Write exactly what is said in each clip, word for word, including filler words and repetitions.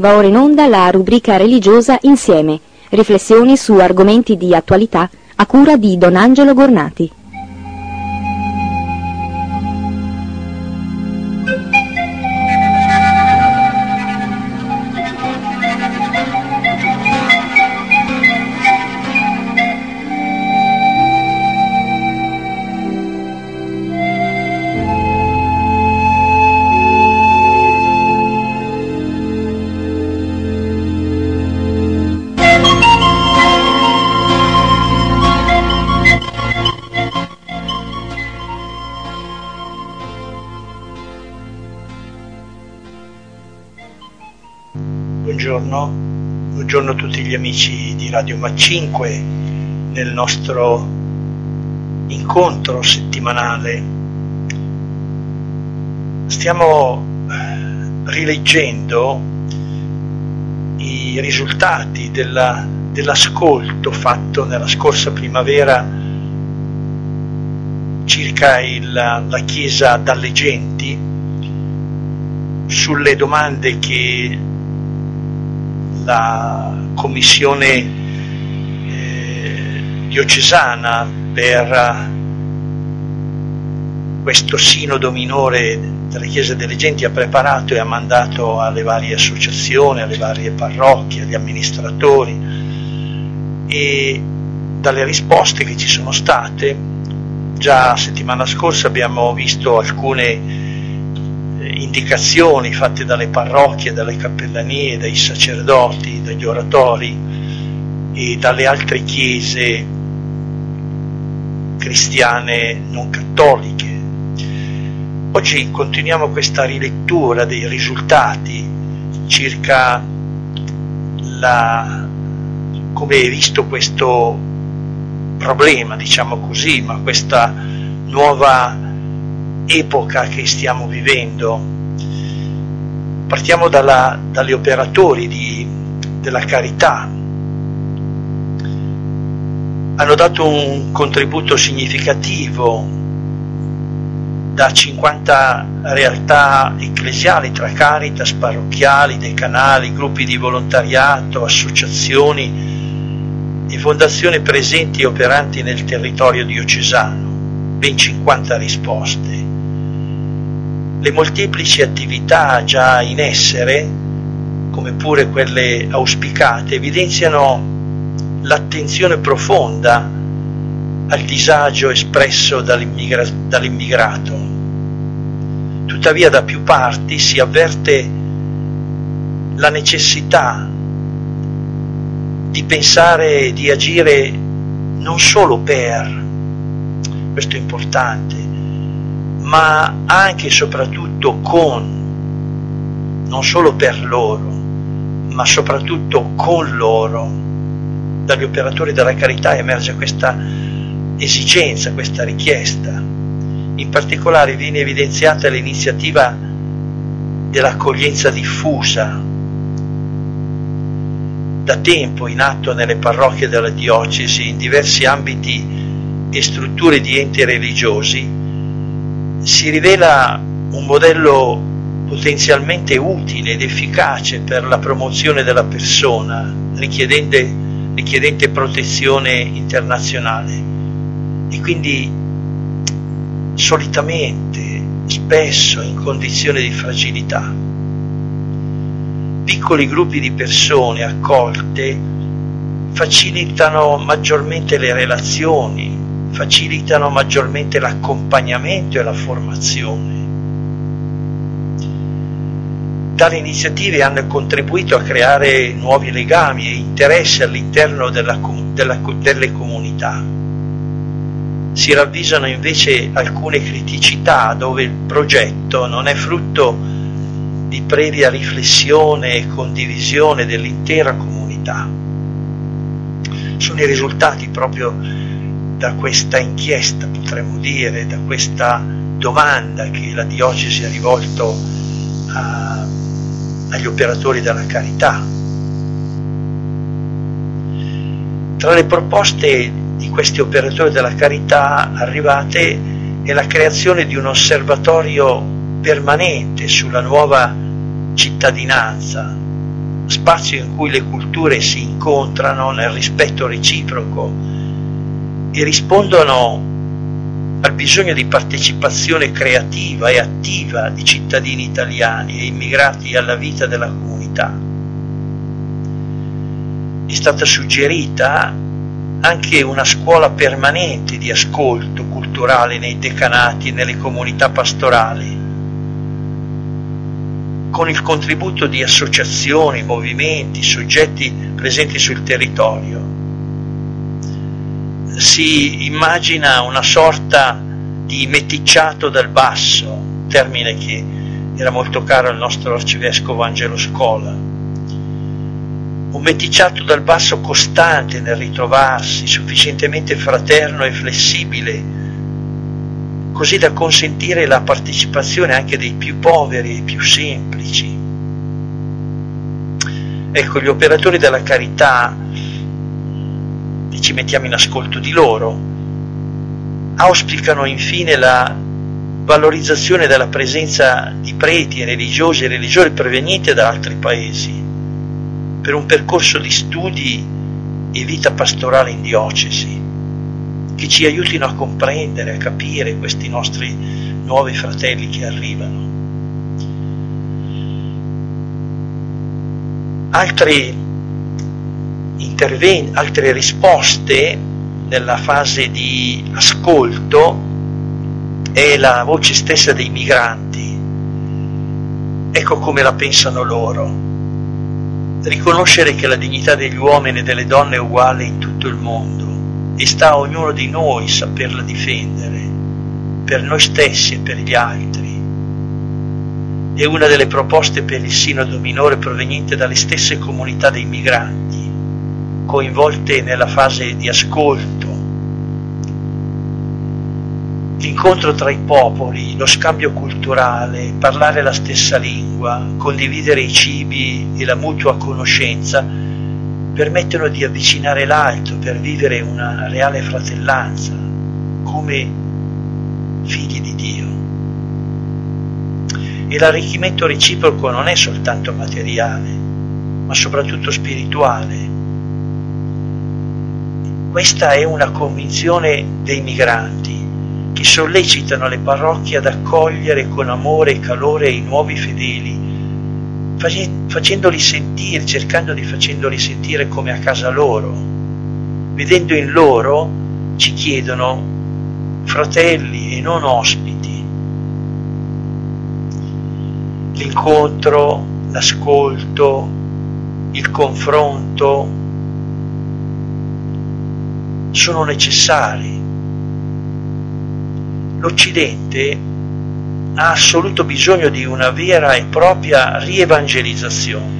Va ora in onda la rubrica religiosa Insieme, riflessioni su argomenti di attualità a cura di Don Angelo Gornati. Buongiorno, buongiorno a tutti gli amici di Radio Ma cinque nel nostro incontro settimanale. Stiamo rileggendo i risultati della, dell'ascolto fatto nella scorsa primavera circa il, la Chiesa dalle genti sulle domande che la commissione eh, diocesana per questo sinodo minore delle chiese delle genti ha preparato e ha mandato alle varie associazioni, alle varie parrocchie, agli amministratori, e dalle risposte che ci sono state, già settimana scorsa abbiamo visto alcune indicazioni fatte dalle parrocchie, dalle cappellanie, dai sacerdoti, dagli oratori e dalle altre chiese cristiane non cattoliche. Oggi continuiamo questa rilettura dei risultati circa la, come è visto questo problema, diciamo così, ma questa nuova epoca che stiamo vivendo. Partiamo dalla, dagli operatori di, della carità. Hanno dato un contributo significativo da cinquanta realtà ecclesiali tra Caritas, parrocchiali, decanali, gruppi di volontariato, associazioni e fondazioni presenti e operanti nel territorio diocesano, ben cinquanta risposte. Le molteplici attività già in essere, come pure quelle auspicate, evidenziano l'attenzione profonda al disagio espresso dall'immigra- dall'immigrato. Tuttavia da più parti si avverte la necessità di pensare e di agire non solo per, questo è importante, ma anche e soprattutto con, non solo per loro, ma soprattutto con loro. Dagli operatori della carità emerge questa esigenza, questa richiesta. In particolare viene evidenziata l'iniziativa dell'accoglienza diffusa, da tempo in atto nelle parrocchie della diocesi, in diversi ambiti e strutture di enti religiosi. Si rivela un modello potenzialmente utile ed efficace per la promozione della persona richiedente, richiedente protezione internazionale, e quindi solitamente, spesso in condizioni di fragilità. Piccoli gruppi di persone accolte facilitano maggiormente le relazioni, facilitano maggiormente l'accompagnamento e la formazione. Tali iniziative hanno contribuito a creare nuovi legami e interessi all'interno della, della, delle comunità. Si ravvisano invece alcune criticità dove il progetto non è frutto di previa riflessione e condivisione dell'intera comunità. Sono i risultati proprio da questa inchiesta, potremmo dire, da questa domanda che la diocesi ha rivolto a, agli operatori della carità. Tra le proposte di questi operatori della carità arrivate è la creazione di un osservatorio permanente sulla nuova cittadinanza, spazio in cui le culture si incontrano nel rispetto reciproco e rispondono al bisogno di partecipazione creativa e attiva di cittadini italiani e immigrati alla vita della comunità. È stata suggerita anche una scuola permanente di ascolto culturale nei decanati e nelle comunità pastorali, con il contributo di associazioni, movimenti, soggetti presenti sul territorio. Si immagina una sorta di meticciato dal basso, termine che era molto caro al nostro arcivescovo Angelo Scola, un meticciato dal basso costante nel ritrovarsi, sufficientemente fraterno e flessibile, così da consentire la partecipazione anche dei più poveri e più semplici. Ecco, gli operatori della carità, e ci mettiamo in ascolto di loro, auspicano infine la valorizzazione della presenza di preti e religiosi e religiose provenienti da altri paesi, per un percorso di studi e vita pastorale in diocesi, che ci aiutino a comprendere, a capire questi nostri nuovi fratelli che arrivano. Altri interventi, altre risposte nella fase di ascolto è la voce stessa dei migranti. Ecco come la pensano loro. Riconoscere che la dignità degli uomini e delle donne è uguale in tutto il mondo e sta a ognuno di noi saperla difendere, per noi stessi e per gli altri. È una delle proposte per il sinodo minore proveniente dalle stesse comunità dei migranti, coinvolte nella fase di ascolto. L'incontro tra i popoli, lo scambio culturale, parlare la stessa lingua, condividere i cibi e la mutua conoscenza permettono di avvicinare l'altro per vivere una reale fratellanza come figli di Dio. E l'arricchimento reciproco non è soltanto materiale, ma soprattutto spirituale. Questa è una convinzione dei migranti che sollecitano le parrocchie ad accogliere con amore e calore i nuovi fedeli, facendoli sentire, cercando di facendoli sentire come a casa loro. Vedendo in loro, ci chiedono, fratelli e non ospiti. L'incontro, l'ascolto, il confronto sono necessari. L'Occidente ha assoluto bisogno di una vera e propria rievangelizzazione.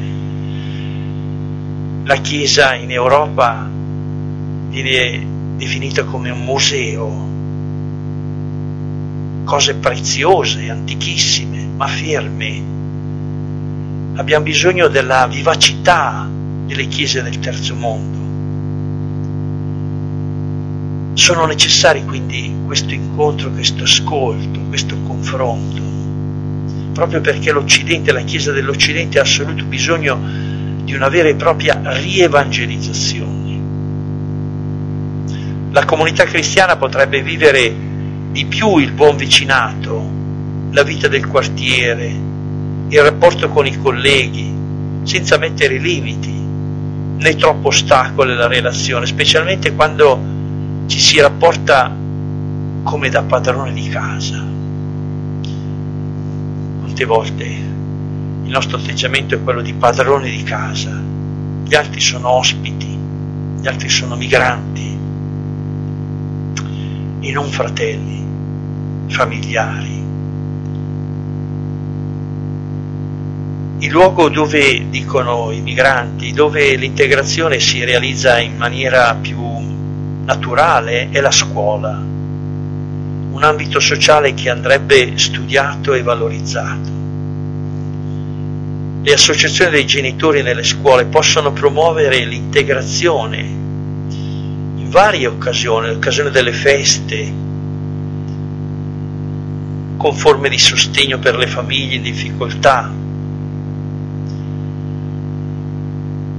La Chiesa in Europa viene definita come un museo, cose preziose, antichissime, ma ferme. Abbiamo bisogno della vivacità delle chiese del terzo mondo. Sono necessari quindi questo incontro, questo ascolto, questo confronto, proprio perché l'Occidente, la Chiesa dell'Occidente ha assoluto bisogno di una vera e propria rievangelizzazione. La comunità cristiana potrebbe vivere di più il buon vicinato, la vita del quartiere, il rapporto con i colleghi, senza mettere limiti né troppo ostacoli alla relazione, specialmente quando ci si rapporta come da padrone di casa. Quante volte il nostro atteggiamento è quello di padrone di casa, gli altri sono ospiti, gli altri sono migranti e non fratelli, familiari. Il luogo dove, dicono i migranti, dove l'integrazione si realizza in maniera più naturale è la scuola, un ambito sociale che andrebbe studiato e valorizzato. Le associazioni dei genitori nelle scuole possono promuovere l'integrazione in varie occasioni, l'occasione delle feste, con forme di sostegno per le famiglie in difficoltà.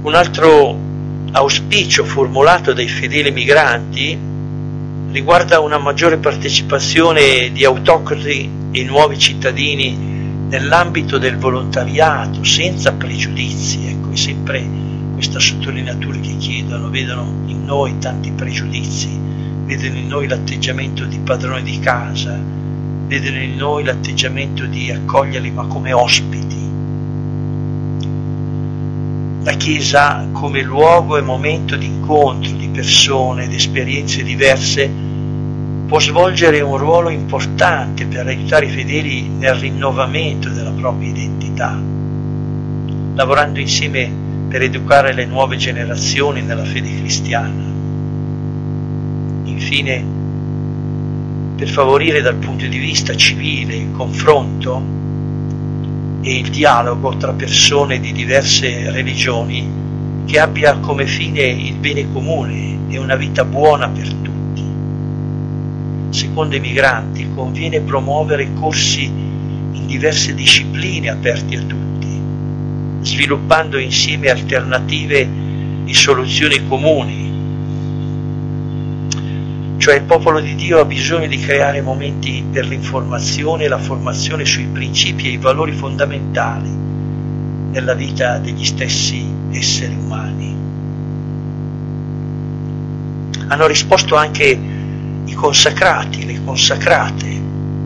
Un altro auspicio formulato dai fedeli migranti riguarda una maggiore partecipazione di autoctoni e nuovi cittadini nell'ambito del volontariato, senza pregiudizi. Ecco, è sempre questa sottolineatura che chiedono: vedono in noi tanti pregiudizi, vedono in noi l'atteggiamento di padrone di casa, vedono in noi l'atteggiamento di accoglierli ma come ospiti. La Chiesa, come luogo e momento di incontro di persone ed esperienze diverse, può svolgere un ruolo importante per aiutare i fedeli nel rinnovamento della propria identità, lavorando insieme per educare le nuove generazioni nella fede cristiana. Infine, per favorire dal punto di vista civile il confronto e il dialogo tra persone di diverse religioni, che abbia come fine il bene comune e una vita buona per tutti. Secondo i migranti conviene promuovere corsi in diverse discipline aperti a tutti, sviluppando insieme alternative e soluzioni comuni. Cioè il popolo di Dio ha bisogno di creare momenti per l'informazione e la formazione sui principi e i valori fondamentali nella vita degli stessi esseri umani. Hanno risposto anche i consacrati, le consacrate.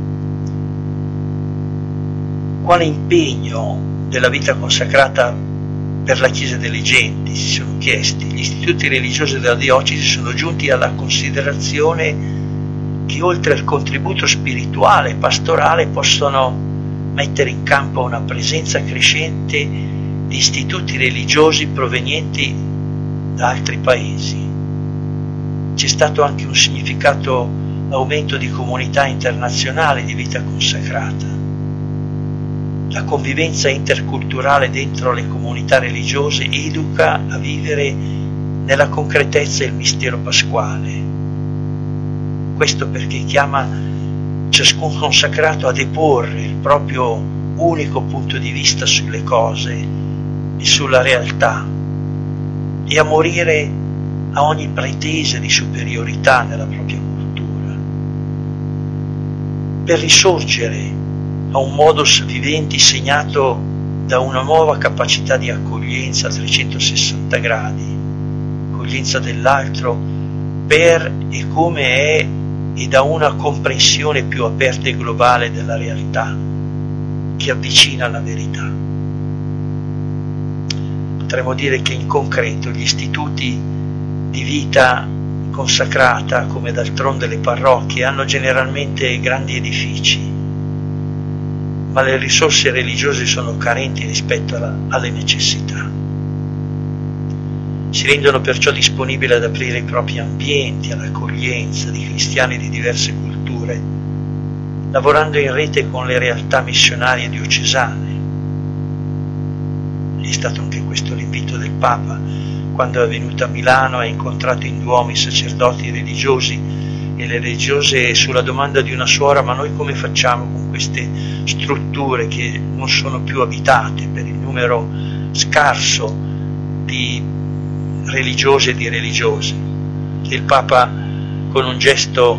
Quale impegno della vita consacrata per la Chiesa delle Genti, si sono chiesti. Gli istituti religiosi della diocesi sono giunti alla considerazione che oltre al contributo spirituale e pastorale possono mettere in campo una presenza crescente di istituti religiosi provenienti da altri paesi. C'è stato anche un significato aumento di comunità internazionali di vita consacrata. La convivenza interculturale dentro le comunità religiose educa a vivere nella concretezza il mistero pasquale. Questo perché chiama ciascun consacrato a deporre il proprio unico punto di vista sulle cose e sulla realtà e a morire a ogni pretesa di superiorità nella propria cultura. Per risorgere a un modus vivendi segnato da una nuova capacità di accoglienza a trecentosessanta gradi, accoglienza dell'altro per e come è e da una comprensione più aperta e globale della realtà che avvicina alla verità. Potremmo dire che in concreto gli istituti di vita consacrata, come d'altronde le parrocchie, hanno generalmente grandi edifici, ma le risorse religiose sono carenti rispetto alla, alle necessità. Si rendono perciò disponibili ad aprire i propri ambienti all'accoglienza di cristiani di diverse culture, lavorando in rete con le realtà missionarie diocesane. È stato anche questo l'invito del Papa quando è venuto a Milano e ha incontrato in Duomo i sacerdoti religiosi e le religiose sulla domanda di una suora: ma noi come facciamo con queste strutture che non sono più abitate per il numero scarso di religiose e di religiose? E il Papa, con un gesto,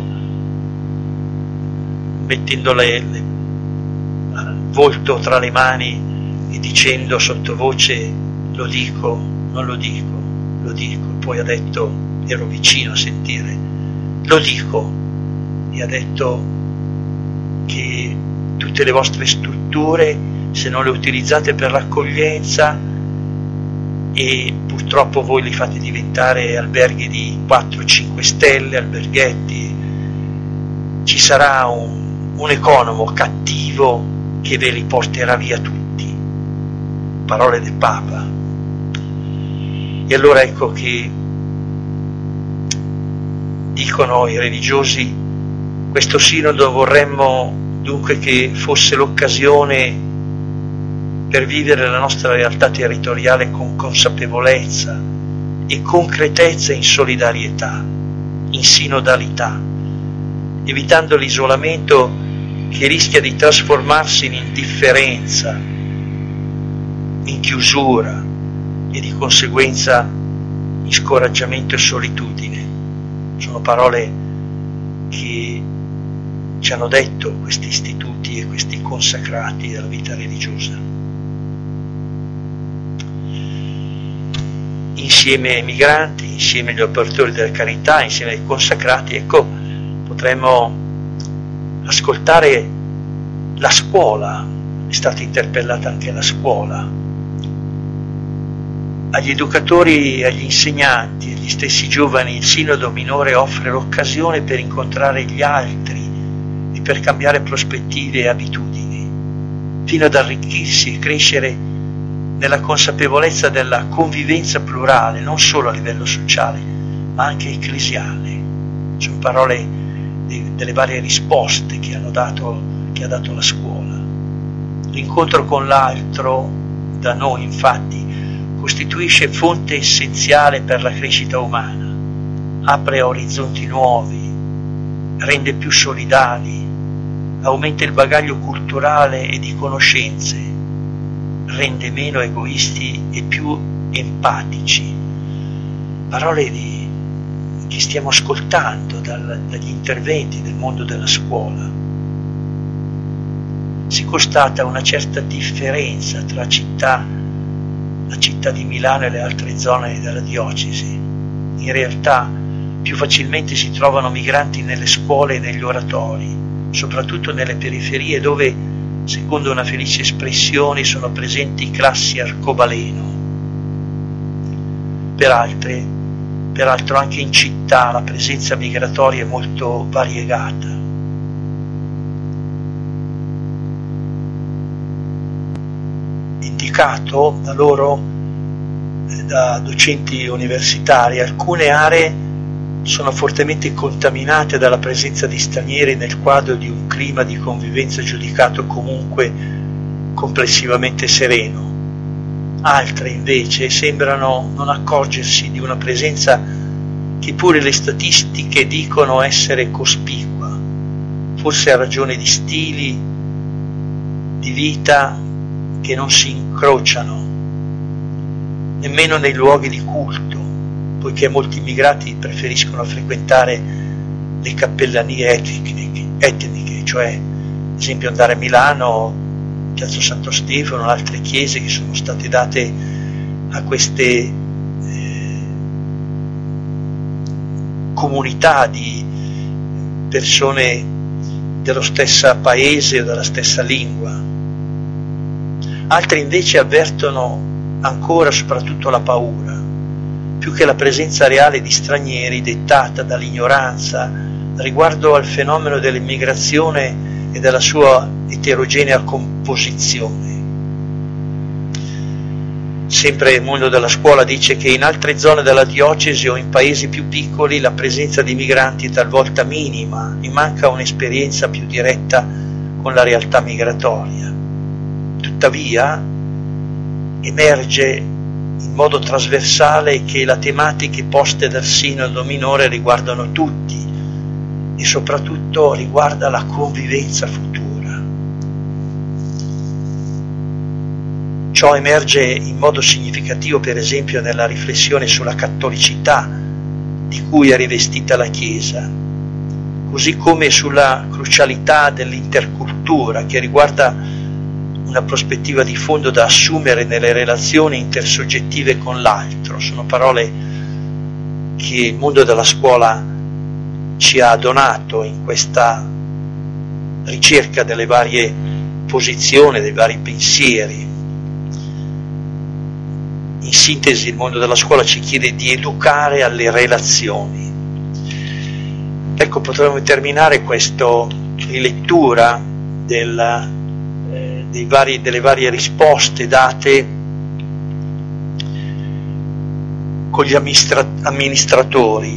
mettendo le, le, il volto tra le mani e dicendo sottovoce: lo dico, non lo dico, lo dico, poi ha detto, ero vicino a sentire, lo dico, e ha detto che tutte le vostre strutture, se non le utilizzate per l'accoglienza, e purtroppo voi li fate diventare alberghi di quattro cinque stelle, alberghetti, ci sarà un, un economo cattivo che ve li porterà via tutti. Parole del Papa. E allora ecco che dicono i religiosi: questo sinodo vorremmo dunque che fosse l'occasione per vivere la nostra realtà territoriale con consapevolezza e concretezza in solidarietà, in sinodalità, evitando l'isolamento che rischia di trasformarsi in indifferenza, in chiusura, e di conseguenza in scoraggiamento e solitudine. Sono parole che ci hanno detto questi istituti e questi consacrati della vita religiosa. Insieme ai migranti, insieme agli operatori della carità, insieme ai consacrati, ecco, potremmo ascoltare la scuola, è stata interpellata anche la scuola, agli educatori e agli insegnanti, agli stessi giovani, il Sinodo minore offre l'occasione per incontrare gli altri e per cambiare prospettive e abitudini, fino ad arricchirsi e crescere nella consapevolezza della convivenza plurale, non solo a livello sociale, ma anche ecclesiale. Sono parole di, delle varie risposte che, hanno dato, che ha dato la scuola. L'incontro con l'altro, da noi infatti, costituisce fonte essenziale per la crescita umana, apre a orizzonti nuovi, rende più solidali, aumenta il bagaglio culturale e di conoscenze, rende meno egoisti e più empatici. Parole di, che stiamo ascoltando dal, dagli interventi del mondo della scuola. Si constata una certa differenza tra città, la città di Milano e le altre zone della diocesi. In realtà più facilmente si trovano migranti nelle scuole e negli oratori, soprattutto nelle periferie dove, secondo una felice espressione, sono presenti classi arcobaleno. Per altre, peraltro anche in città la presenza migratoria è molto variegata. Indicato da loro, da docenti universitari, alcune aree sono fortemente contaminate dalla presenza di stranieri nel quadro di un clima di convivenza giudicato comunque complessivamente sereno. Altre invece sembrano non accorgersi di una presenza che pure le statistiche dicono essere cospicua, forse a ragione di stili di vita che non si incrociano nemmeno nei luoghi di culto, poiché molti immigrati preferiscono frequentare le cappellanie etniche, etniche, cioè ad esempio andare a Milano, Piazza Santo Stefano, altre chiese che sono state date a queste eh, comunità di persone dello stesso paese o della stessa lingua. Altri invece avvertono ancora soprattutto la paura, più che la presenza reale di stranieri dettata dall'ignoranza riguardo al fenomeno dell'immigrazione e della sua eterogenea composizione. Sempre il mondo della scuola dice che in altre zone della diocesi o in paesi più piccoli la presenza di migranti è talvolta minima e manca un'esperienza più diretta con la realtà migratoria. Tuttavia emerge in modo trasversale che le tematiche poste dal Sinodo minore riguardano tutti e soprattutto riguarda la convivenza futura. Ciò emerge in modo significativo per esempio nella riflessione sulla cattolicità di cui è rivestita la Chiesa, così come sulla crucialità dell'intercultura che riguarda una prospettiva di fondo da assumere nelle relazioni intersoggettive con l'altro. Sono parole che il mondo della scuola ci ha donato in questa ricerca delle varie posizioni, dei vari pensieri. In sintesi, il mondo della scuola ci chiede di educare alle relazioni. Ecco, potremmo terminare questa rilettura della Dei vari, delle varie risposte date con gli amministra- amministratori.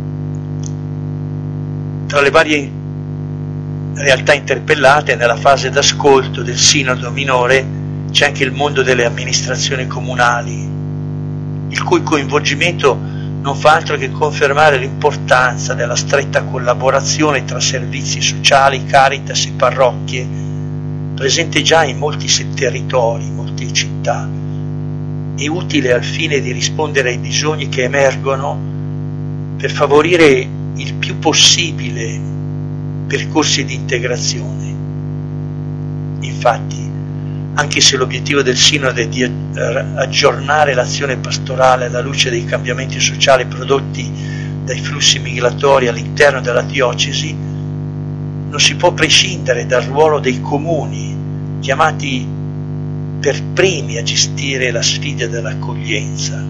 Tra le varie realtà interpellate nella fase d'ascolto del Sinodo minore c'è anche il mondo delle amministrazioni comunali, il cui coinvolgimento non fa altro che confermare l'importanza della stretta collaborazione tra servizi sociali, Caritas e parrocchie, presente già in molti territori, in molte città, è utile al fine di rispondere ai bisogni che emergono per favorire il più possibile percorsi di integrazione. Infatti, anche se l'obiettivo del Sinodo è di aggiornare l'azione pastorale alla luce dei cambiamenti sociali prodotti dai flussi migratori all'interno della diocesi, non si può prescindere dal ruolo dei comuni, chiamati per primi a gestire la sfida dell'accoglienza.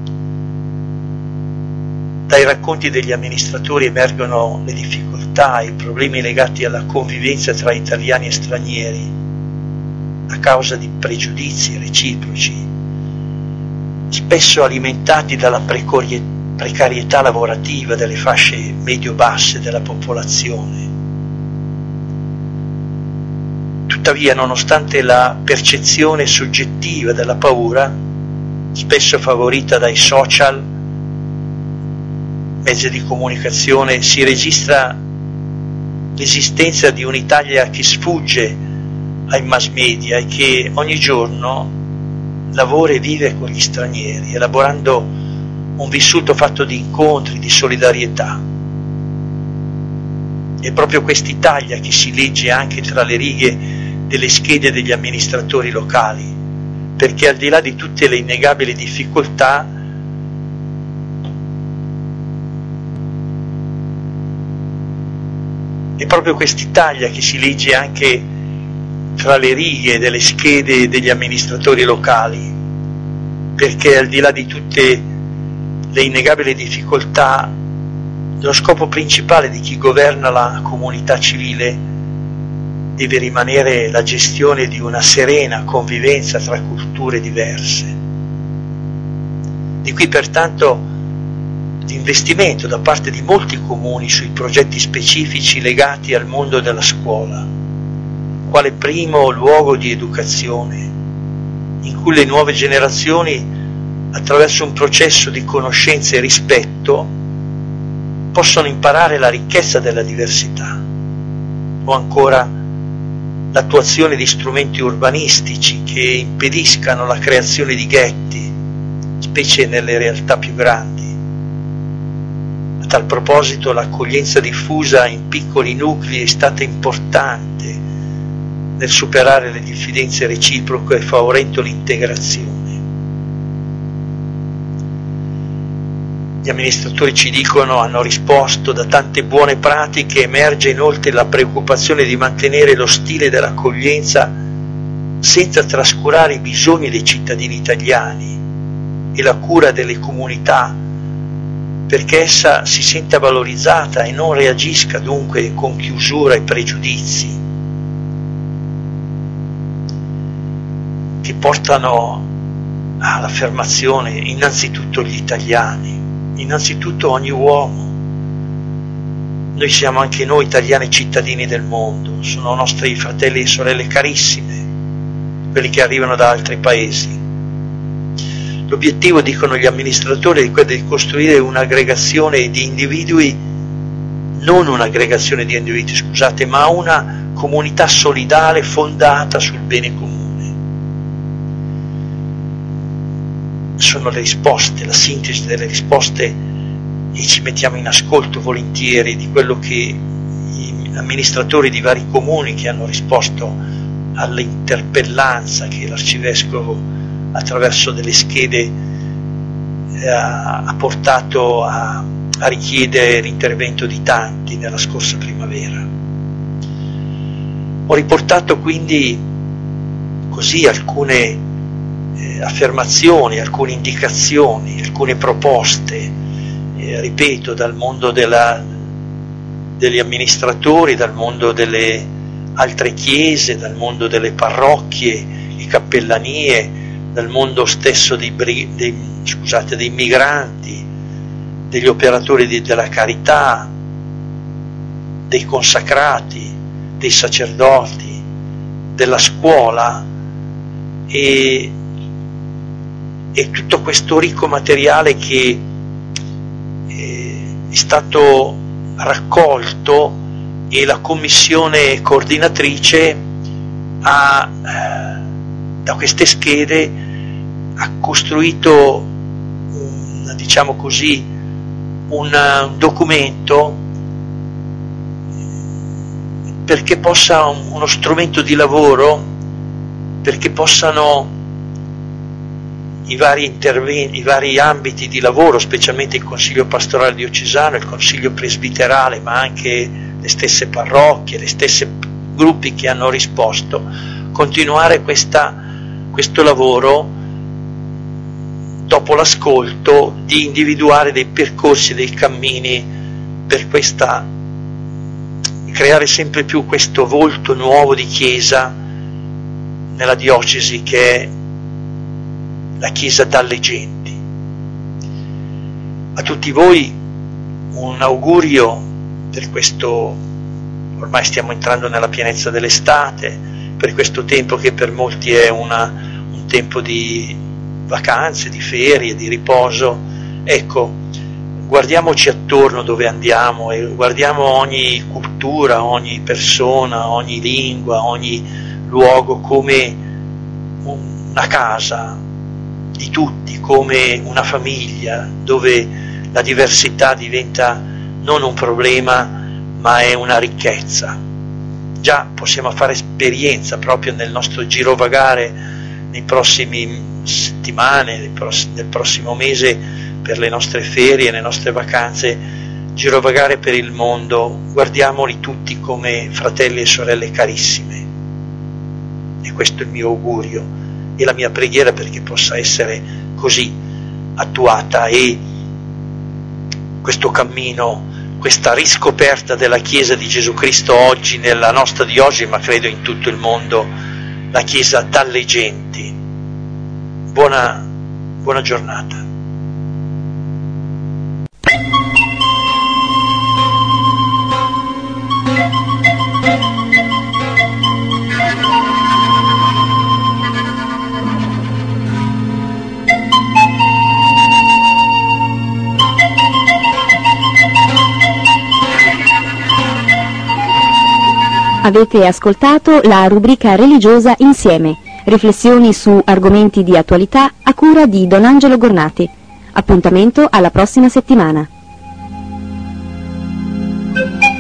Dai racconti degli amministratori emergono le difficoltà e i problemi legati alla convivenza tra italiani e stranieri, a causa di pregiudizi reciproci, spesso alimentati dalla precarietà lavorativa delle fasce medio-basse della popolazione. Tuttavia, nonostante la percezione soggettiva della paura, spesso favorita dai social, mezzi di comunicazione, si registra l'esistenza di un'Italia che sfugge ai mass media e che ogni giorno lavora e vive con gli stranieri, elaborando un vissuto fatto di incontri, di solidarietà. È proprio quest'Italia che si legge anche tra le righe delle schede degli amministratori locali, perché al di là di tutte le innegabili difficoltà, è proprio quest'Italia che si legge anche tra le righe delle schede degli amministratori locali, perché al di là di tutte le innegabili difficoltà, lo scopo principale di chi governa la comunità civile deve rimanere la gestione di una serena convivenza tra culture diverse. Di qui pertanto l'investimento da parte di molti comuni sui progetti specifici legati al mondo della scuola, quale primo luogo di educazione, in cui le nuove generazioni, attraverso un processo di conoscenza e rispetto, possono imparare la ricchezza della diversità, o ancora l'attuazione di strumenti urbanistici che impediscano la creazione di ghetti, specie nelle realtà più grandi. A tal proposito, l'accoglienza diffusa in piccoli nuclei è stata importante nel superare le diffidenze reciproche e favorendo l'integrazione. Gli amministratori ci dicono, hanno risposto, da tante buone pratiche emerge inoltre la preoccupazione di mantenere lo stile dell'accoglienza senza trascurare i bisogni dei cittadini italiani e la cura delle comunità, perché essa si senta valorizzata e non reagisca dunque con chiusura e pregiudizi che portano all'affermazione innanzitutto gli italiani, innanzitutto ogni uomo. Noi siamo anche noi italiani cittadini del mondo, sono nostri fratelli e sorelle carissime, quelli che arrivano da altri paesi. L'obiettivo, dicono gli amministratori, è quello di costruire un'aggregazione di individui, non un'aggregazione di individui, scusate, ma una comunità solidale fondata sul bene comune. Sono le risposte, la sintesi delle risposte, e ci mettiamo in ascolto volentieri di quello che gli amministratori di vari comuni che hanno risposto all'interpellanza che l'arcivescovo attraverso delle schede eh, ha portato a, a richiedere l'intervento di tanti nella scorsa primavera. Ho riportato quindi così alcune Eh, affermazioni, alcune indicazioni, alcune proposte, eh, ripeto, dal mondo della, degli amministratori, dal mondo delle altre chiese, dal mondo delle parrocchie e cappellanie, dal mondo stesso dei, dei, scusate, dei migranti, degli operatori di, della carità, dei consacrati, dei sacerdoti, della scuola e E tutto questo ricco materiale che eh, è stato raccolto, e la commissione coordinatrice ha, eh, da queste schede, ha costruito, un, diciamo così, un, un documento perché possa un, uno strumento di lavoro, perché possano i vari interventi, i vari ambiti di lavoro, specialmente il Consiglio Pastorale Diocesano, il Consiglio Presbiterale, ma anche le stesse parrocchie, le stesse gruppi che hanno risposto, continuare questa, questo lavoro dopo l'ascolto, di individuare dei percorsi, dei cammini per questa, creare sempre più questo volto nuovo di Chiesa nella diocesi che è la Chiesa dalle genti. A tutti voi un augurio per questo, ormai stiamo entrando nella pienezza dell'estate, per questo tempo che per molti è una, un tempo di vacanze, di ferie, di riposo. Ecco, guardiamoci attorno dove andiamo e guardiamo ogni cultura, ogni persona, ogni lingua, ogni luogo come una casa di tutti, come una famiglia dove la diversità diventa non un problema ma è una ricchezza. Già possiamo fare esperienza proprio nel nostro girovagare nei prossimi settimane, nel, pross- nel prossimo mese, per le nostre ferie, le nostre vacanze, girovagare per il mondo, guardiamoli tutti come fratelli e sorelle carissime. E questo è il mio augurio e la mia preghiera perché possa essere così attuata, e questo cammino, questa riscoperta della Chiesa di Gesù Cristo oggi nella nostra diocesi, ma credo in tutto il mondo, la Chiesa dalle genti. Buona, buona giornata. Avete ascoltato la rubrica religiosa Insieme, riflessioni su argomenti di attualità a cura di Don Angelo Gornati. Appuntamento alla prossima settimana.